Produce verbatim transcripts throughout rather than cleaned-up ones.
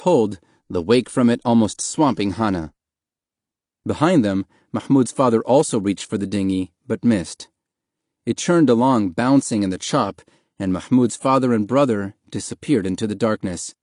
pulled, the wake from it almost swamping Hana. Behind them, Mahmud's father also reached for the dinghy, but missed. It churned along, bouncing in the chop, and Mahmud's father and brother disappeared into the darkness.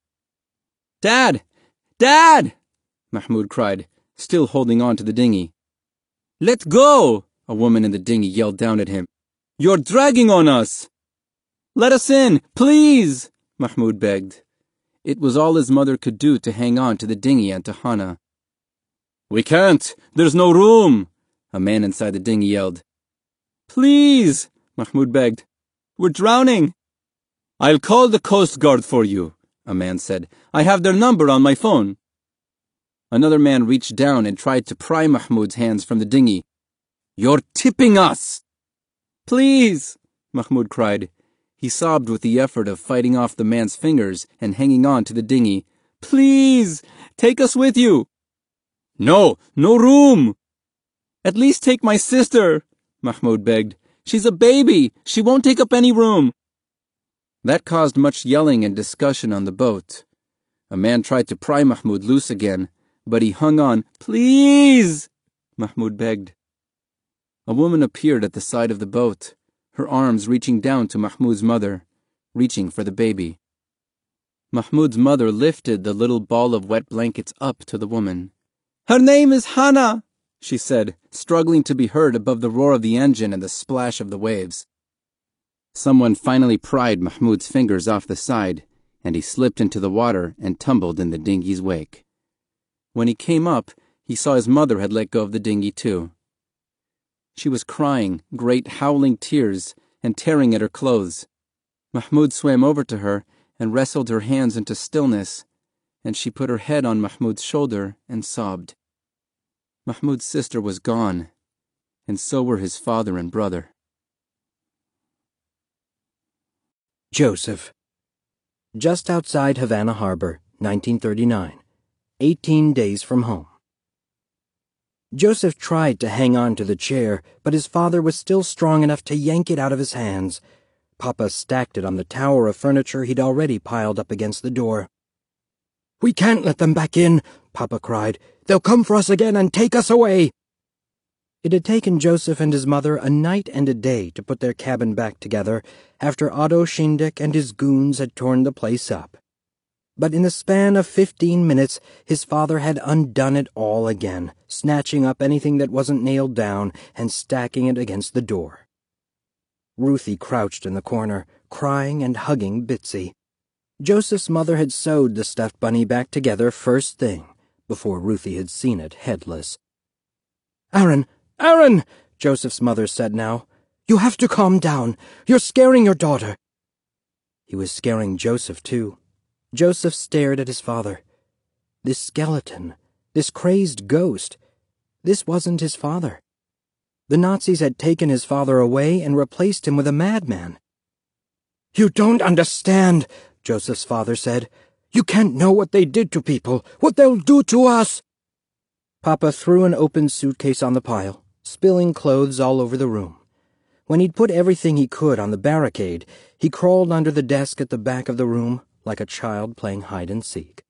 "Dad! Dad!" Mahmud cried, still holding on to the dinghy. "Let go!" a woman in the dinghy yelled down at him. "You're dragging on us!" "Let us in, please!" Mahmud begged. It was all his mother could do to hang on to the dinghy and to Hana. "We can't! There's no room!" a man inside the dinghy yelled. "Please!" Mahmud begged. "We're drowning!" "I'll call the Coast Guard for you," a man said. "I have their number on my phone." Another man reached down and tried to pry Mahmud's hands from the dinghy. "You're tipping us!" "Please!" Mahmud cried. He sobbed with the effort of fighting off the man's fingers and hanging on to the dinghy. "Please! Take us with you!" "No! No room!" "At least take my sister!" Mahmud begged. "She's a baby! She won't take up any room!" That caused much yelling and discussion on the boat. A man tried to pry Mahmud loose again, but he hung on. "Please!" Mahmud begged. A woman appeared at the side of the boat, her arms reaching down to Mahmud's mother, reaching for the baby. Mahmud's mother lifted the little ball of wet blankets up to the woman. "Her name is Hana," she said, struggling to be heard above the roar of the engine and the splash of the waves. Someone finally pried Mahmud's fingers off the side, and he slipped into the water and tumbled in the dinghy's wake. When he came up, he saw his mother had let go of the dinghy too. She was crying, great howling tears, and tearing at her clothes. Mahmud swam over to her and wrestled her hands into stillness, and she put her head on Mahmud's shoulder and sobbed. Mahmud's sister was gone, and so were his father and brother. Joseph. Just outside Havana Harbor, nineteen thirty-nine. Eighteen days from home. Joseph tried to hang on to the chair, but his father was still strong enough to yank it out of his hands. Papa stacked it on the tower of furniture he'd already piled up against the door. "We can't let them back in," Papa cried. "They'll come for us again and take us away." It had taken Joseph and his mother a night and a day to put their cabin back together after Otto Schindick and his goons had torn the place up. But in the span of fifteen minutes, his father had undone it all again, snatching up anything that wasn't nailed down and stacking it against the door. Ruthie crouched in the corner, crying and hugging Bitsy. Joseph's mother had sewed the stuffed bunny back together first thing, before Ruthie had seen it headless. "Aaron! Aaron!" Joseph's mother said now. "You have to calm down. You're scaring your daughter." He was scaring Joseph, too. Joseph stared at his father. This skeleton, this crazed ghost, this wasn't his father. The Nazis had taken his father away and replaced him with a madman. "You don't understand," Joseph's father said. "You can't know what they did to people, what they'll do to us." Papa threw an open suitcase on the pile, spilling clothes all over the room. When he'd put everything he could on the barricade, he crawled under the desk at the back of the room like a child playing hide-and-seek.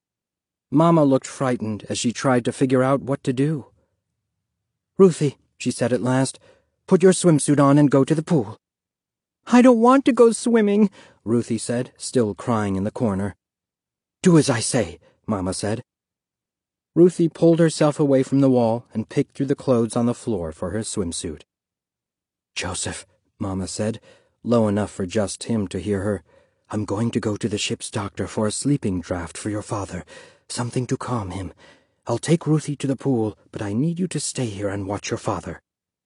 Mama looked frightened as she tried to figure out what to do. "Ruthie," she said at last, "put your swimsuit on and go to the pool." "I don't want to go swimming," Ruthie said, still crying in the corner. "Do as I say," Mama said. Ruthie pulled herself away from the wall and picked through the clothes on the floor for her swimsuit. "Joseph," Mama said, low enough for just him to hear her, "I'm going to go to the ship's doctor for a sleeping draught for your father, something to calm him. I'll take Ruthie to the pool, but I need you to stay here and watch your father."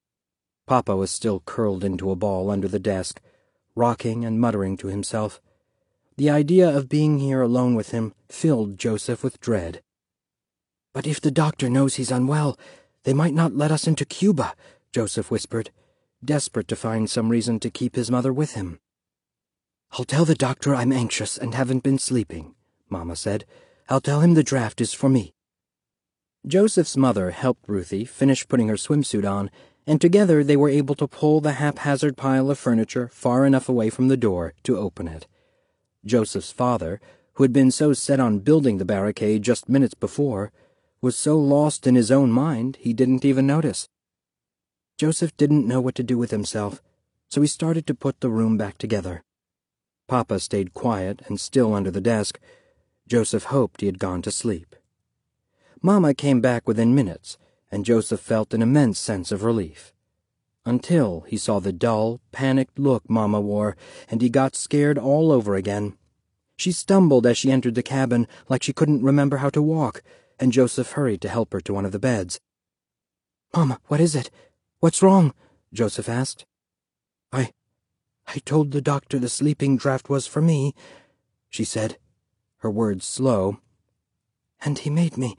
Papa was still curled into a ball under the desk, rocking and muttering to himself. The idea of being here alone with him filled Joseph with dread. "But if the doctor knows he's unwell, they might not let us into Cuba," Joseph whispered, desperate to find some reason to keep his mother with him. "I'll tell the doctor I'm anxious and haven't been sleeping," Mama said. "I'll tell him the draft is for me." Joseph's mother helped Ruthie finish putting her swimsuit on, and together they were able to pull the haphazard pile of furniture far enough away from the door to open it. Joseph's father, who had been so set on building the barricade just minutes before, was so lost in his own mind he didn't even notice. Joseph didn't know what to do with himself, so he started to put the room back together. Papa stayed quiet and still under the desk. Joseph hoped he had gone to sleep. Mama came back within minutes, and Joseph felt an immense sense of relief. Until he saw the dull, panicked look Mama wore, and he got scared all over again. She stumbled as she entered the cabin like she couldn't remember how to walk, and Joseph hurried to help her to one of the beds. "Mama, what is it? What's wrong?" Joseph asked. I... I told the doctor the sleeping draught was for me," she said, her words slow. "And he made me...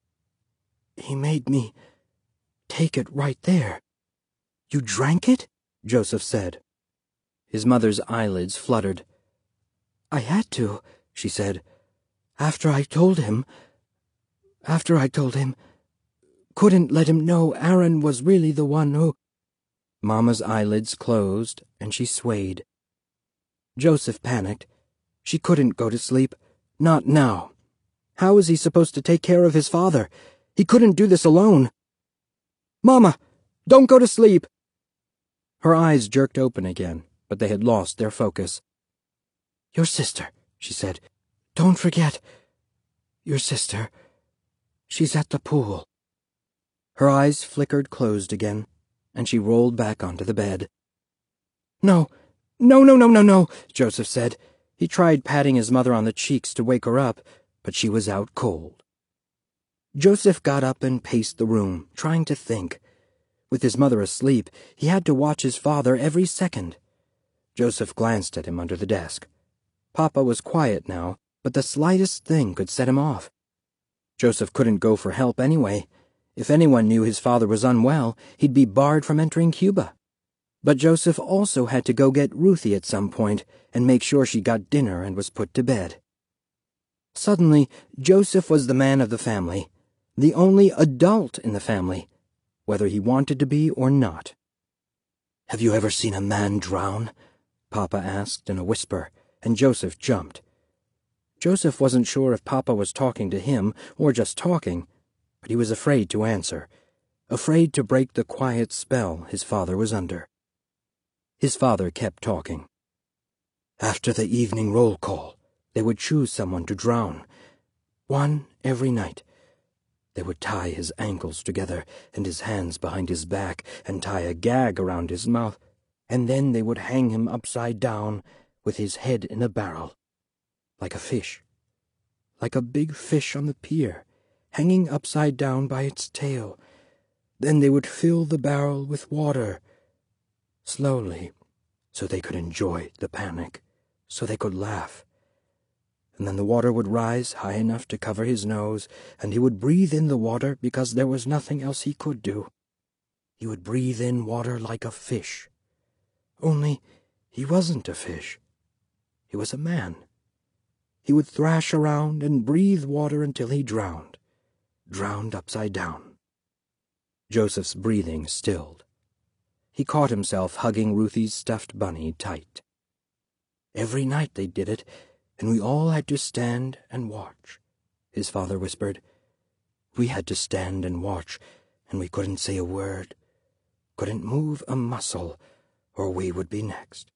he made me take it right there." "You drank it?" Joseph said. His mother's eyelids fluttered. "I had to," she said. "After I told him... After I told him... Couldn't let him know Aaron was really the one who..." Mama's eyelids closed, and she swayed. Joseph panicked. She couldn't go to sleep. Not now. How was he supposed to take care of his father? He couldn't do this alone. "Mama, don't go to sleep!" Her eyes jerked open again, but they had lost their focus. "Your sister," she said. "Don't forget. Your sister. She's at the pool." Her eyes flickered closed again, and she rolled back onto the bed. "No, no, no, no, no, no," Joseph said. He tried patting his mother on the cheeks to wake her up, but she was out cold. Joseph got up and paced the room, trying to think. With his mother asleep, he had to watch his father every second. Joseph glanced at him under the desk. Papa was quiet now, but the slightest thing could set him off. Joseph couldn't go for help anyway. If anyone knew his father was unwell, he'd be barred from entering Cuba. But Joseph also had to go get Ruthie at some point and make sure she got dinner and was put to bed. Suddenly, Joseph was the man of the family, the only adult in the family, whether he wanted to be or not. "Have you ever seen a man drown?" Papa asked in a whisper, and Joseph jumped. Joseph wasn't sure if Papa was talking to him or just talking, but he was afraid to answer, afraid to break the quiet spell his father was under. His father kept talking. "After the evening roll call, they would choose someone to drown. One every night. They would tie his ankles together and his hands behind his back and tie a gag around his mouth, and then they would hang him upside down with his head in a barrel, like a fish, like a big fish on the pier, hanging upside down by its tail. Then they would fill the barrel with water, slowly, so they could enjoy the panic, so they could laugh. And then the water would rise high enough to cover his nose, and he would breathe in the water because there was nothing else he could do. He would breathe in water like a fish. Only he wasn't a fish. He was a man. He would thrash around and breathe water until he drowned, drowned upside down." Joseph's breathing stilled. He caught himself hugging Ruthie's stuffed bunny tight. "Every night they did it, and we all had to stand and watch," his father whispered. "We had to stand and watch, and we couldn't say a word, couldn't move a muscle, or we would be next."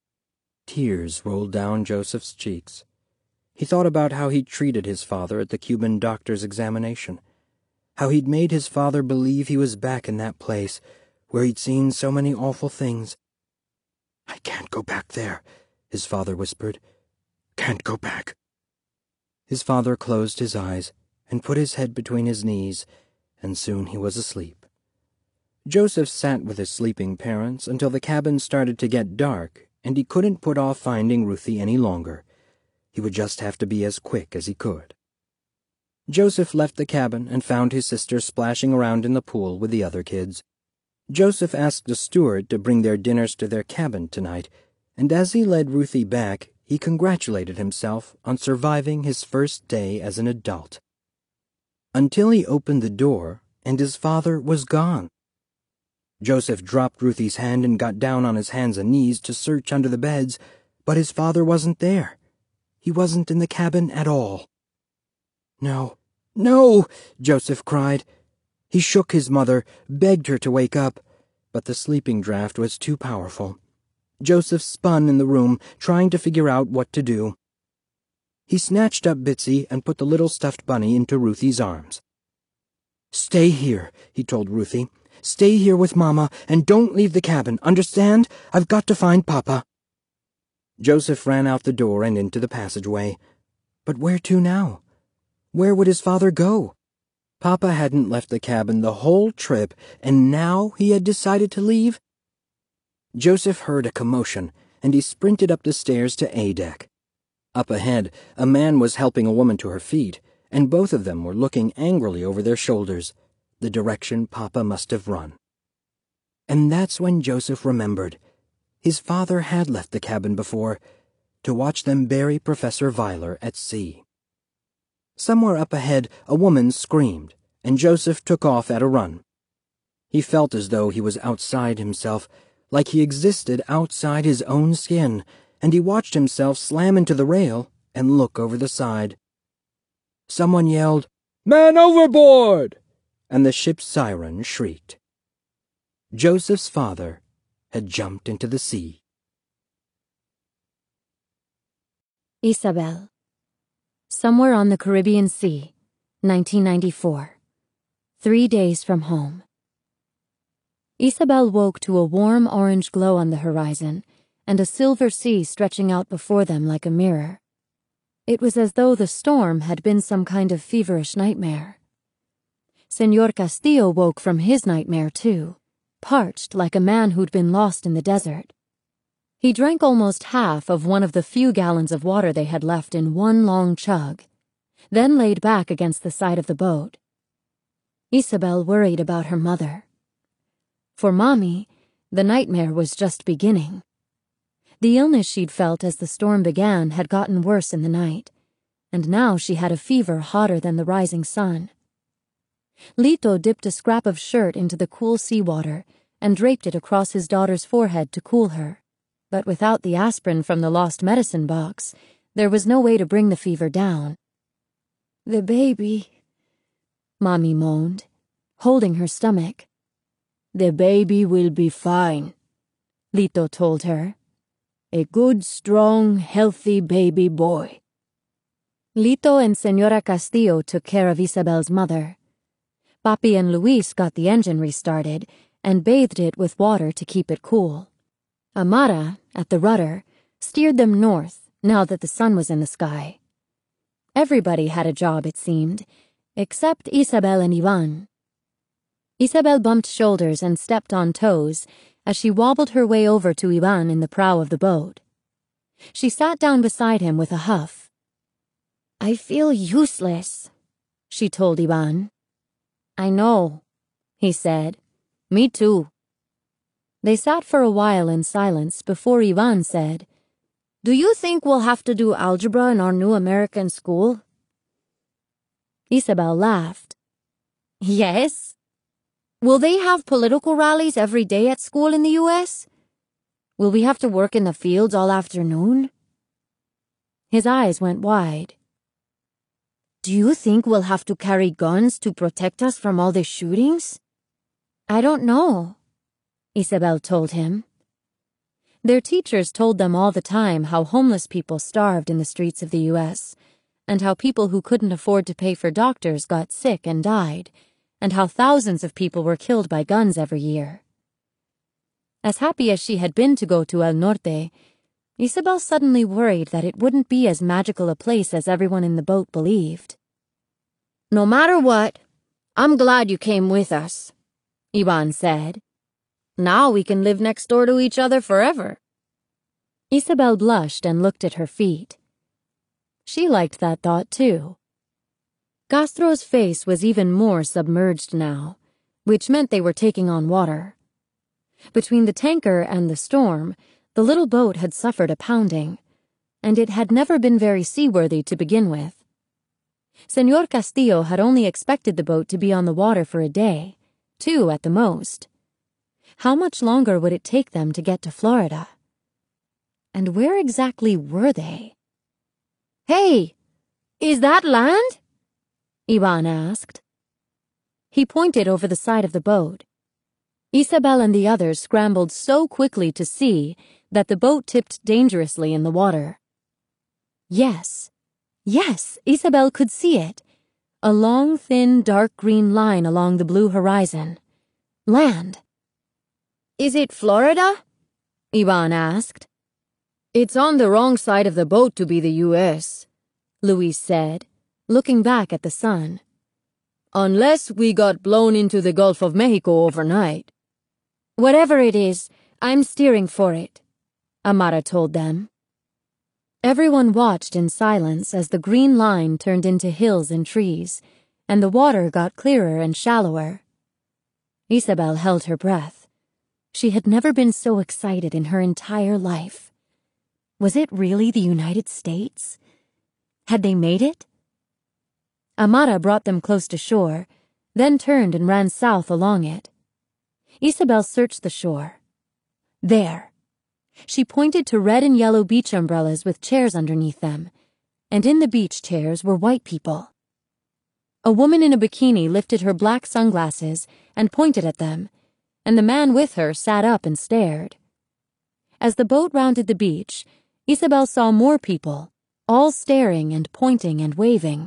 Tears rolled down Joseph's cheeks. He thought about how he'd treated his father at the Cuban doctor's examination, how he'd made his father believe he was back in that place where he'd seen so many awful things. "I can't go back there," his father whispered. "Can't go back." His father closed his eyes and put his head between his knees, and soon he was asleep. Joseph sat with his sleeping parents until the cabin started to get dark, and he couldn't put off finding Ruthie any longer. He would just have to be as quick as he could. Joseph left the cabin and found his sister splashing around in the pool with the other kids. Joseph asked the steward to bring their dinners to their cabin tonight, and as he led Ruthie back, he congratulated himself on surviving his first day as an adult. Until he opened the door, and his father was gone. Joseph dropped Ruthie's hand and got down on his hands and knees to search under the beds, but his father wasn't there. He wasn't in the cabin at all. No, no, Joseph cried. He shook his mother, begged her to wake up, but the sleeping draught was too powerful. Joseph spun in the room, trying to figure out what to do. He snatched up Bitsy and put the little stuffed bunny into Ruthie's arms. "Stay here," he told Ruthie. "Stay here with Mama, and don't leave the cabin, understand? I've got to find Papa." Joseph ran out the door and into the passageway. But where to now? Where would his father go? Papa hadn't left the cabin the whole trip, and now he had decided to leave? Joseph heard a commotion, and he sprinted up the stairs to A deck. Up ahead, a man was helping a woman to her feet, and both of them were looking angrily over their shoulders, the direction Papa must have run. And that's when Joseph remembered. His father had left the cabin before, to watch them bury Professor Weiler at sea. Somewhere up ahead, a woman screamed, and Joseph took off at a run. He felt as though he was outside himself, like he existed outside his own skin, and he watched himself slam into the rail and look over the side. Someone yelled, "Man overboard!" and the ship's siren shrieked. Joseph's father had jumped into the sea. Isabel. Somewhere on the Caribbean Sea, nineteen ninety-four. Three days from home. Isabel woke to a warm orange glow on the horizon and a silver sea stretching out before them like a mirror. It was as though the storm had been some kind of feverish nightmare. Señor Castillo woke from his nightmare too, parched like a man who'd been lost in the desert. He drank almost half of one of the few gallons of water they had left in one long chug, then laid back against the side of the boat. Isabel worried about her mother. For Mommy, the nightmare was just beginning. The illness she'd felt as the storm began had gotten worse in the night, and now she had a fever hotter than the rising sun. Lito dipped a scrap of shirt into the cool seawater and draped it across his daughter's forehead to cool her, but without the aspirin from the lost medicine box, there was no way to bring the fever down. "The baby," Mommy moaned, holding her stomach. "The baby will be fine," Lito told her. "A good, strong, healthy baby boy." Lito and Señora Castillo took care of Isabel's mother. Papi and Luis got the engine restarted and bathed it with water to keep it cool. Amara, at the rudder, steered them north now that the sun was in the sky. Everybody had a job, it seemed, except Isabel and Ivan. Isabel bumped shoulders and stepped on toes as she wobbled her way over to Ivan in the prow of the boat. She sat down beside him with a huff. "I feel useless," she told Ivan. "I know," he said. "Me too." They sat for a while in silence before Ivan said, "Do you think we'll have to do algebra in our new American school?" Isabel laughed. "Yes. Will they have political rallies every day at school in the U S? Will we have to work in the fields all afternoon?" His eyes went wide. "Do you think we'll have to carry guns to protect us from all the shootings?" "I don't know," Isabel told him. Their teachers told them all the time how homeless people starved in the streets of the U S, and how people who couldn't afford to pay for doctors got sick and died, and how thousands of people were killed by guns every year. As happy as she had been to go to El Norte, Isabel suddenly worried that it wouldn't be as magical a place as everyone in the boat believed. "No matter what, I'm glad you came with us," Ivan said. "Now we can live next door to each other forever." Isabel blushed and looked at her feet. She liked that thought, too. Castro's face was even more submerged now, which meant they were taking on water. Between the tanker and the storm, the little boat had suffered a pounding, and it had never been very seaworthy to begin with. Señor Castillo had only expected the boat to be on the water for a day, two at the most. How much longer would it take them to get to Florida? And where exactly were they? Hey, is that land? Ivan asked. He pointed over the side of the boat. Isabel and the others scrambled so quickly to see that the boat tipped dangerously in the water. Yes, yes, Isabel could see it. A long, thin, dark green line along the blue horizon. Land. Is it Florida? Ivan asked. It's on the wrong side of the boat to be the U S, Luis said, looking back at the sun. Unless we got blown into the Gulf of Mexico overnight. Whatever it is, I'm steering for it, Amara told them. Everyone watched in silence as the green line turned into hills and trees, and the water got clearer and shallower. Isabel held her breath. She had never been so excited in her entire life. Was it really the United States? Had they made it? Amara brought them close to shore, then turned and ran south along it. Isabel searched the shore. There. She pointed to red and yellow beach umbrellas with chairs underneath them, and in the beach chairs were white people. A woman in a bikini lifted her black sunglasses and pointed at them, and the man with her sat up and stared. As the boat rounded the beach, Isabel saw more people, all staring and pointing and waving.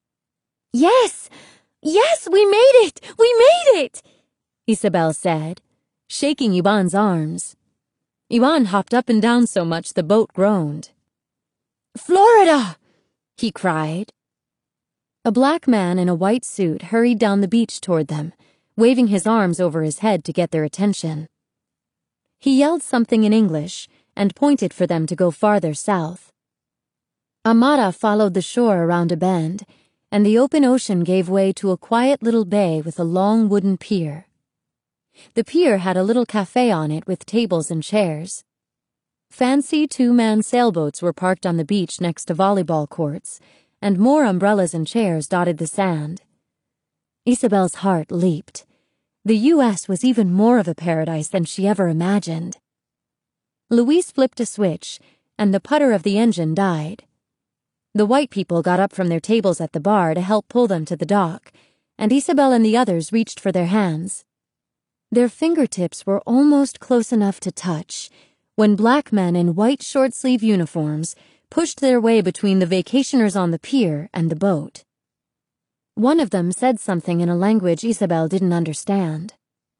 Yes! Yes, we made it! We made it! Isabel said, shaking Ivan's arms. Ivan hopped up and down so much the boat groaned. Florida! He cried. A black man in a white suit hurried down the beach toward them, waving his arms over his head to get their attention. He yelled something in English and pointed for them to go farther south. Amara followed the shore around a bend, and the open ocean gave way to a quiet little bay with a long wooden pier. The pier had a little cafe on it with tables and chairs. Fancy two-man sailboats were parked on the beach next to volleyball courts, and more umbrellas and chairs dotted the sand. Isabel's heart leaped. The U S was even more of a paradise than she ever imagined. Luis flipped a switch, and the putter of the engine died. The white people got up from their tables at the bar to help pull them to the dock, and Isabel and the others reached for their hands. Their fingertips were almost close enough to touch when black men in white short-sleeve uniforms pushed their way between the vacationers on the pier and the boat. One of them said something in a language Isabel didn't understand.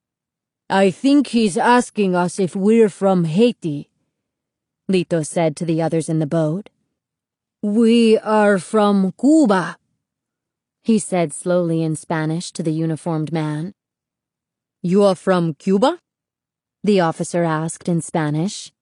I think he's asking us if we're from Haiti, Lito said to the others in the boat. We are from Cuba, he said slowly in Spanish to the uniformed man. You are from Cuba? The officer asked in Spanish.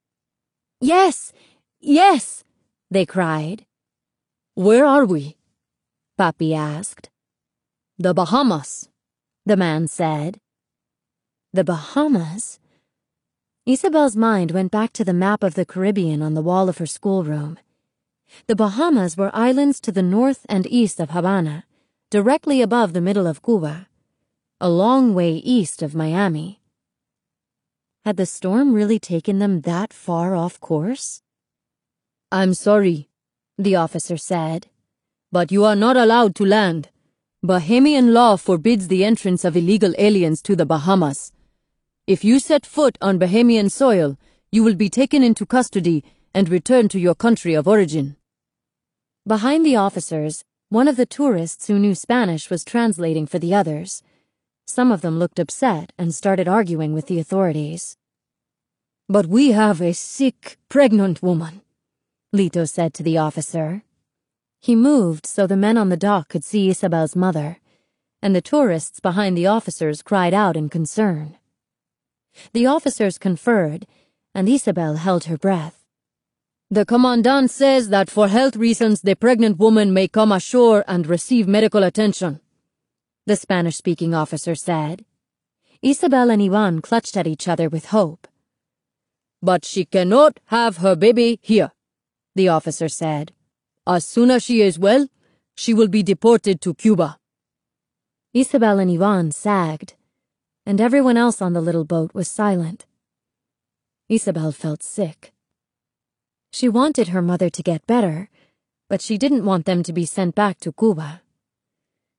Yes, yes, they cried. Where are we? Papi asked. The Bahamas, the man said. The Bahamas? Isabel's mind went back to the map of the Caribbean on the wall of her schoolroom. The Bahamas were islands to the north and east of Havana, directly above the middle of Cuba, a long way east of Miami. Had the storm really taken them that far off course? I'm sorry, the officer said, but you are not allowed to land. Bahamian law forbids the entrance of illegal aliens to the Bahamas. If you set foot on Bahamian soil, you will be taken into custody and returned to your country of origin. Behind the officers, one of the tourists who knew Spanish was translating for the others. Some of them looked upset and started arguing with the authorities. But we have a sick, pregnant woman, Lito said to the officer. He moved so the men on the dock could see Isabel's mother, and the tourists behind the officers cried out in concern. The officers conferred, and Isabel held her breath. The commandant says that for health reasons the pregnant woman may come ashore and receive medical attention, the Spanish-speaking officer said. Isabel and Ivan clutched at each other with hope. But she cannot have her baby here, the officer said. As soon as she is well, she will be deported to Cuba. Isabel and Ivan sagged, and everyone else on the little boat was silent. Isabel felt sick. She wanted her mother to get better, but she didn't want them to be sent back to Cuba.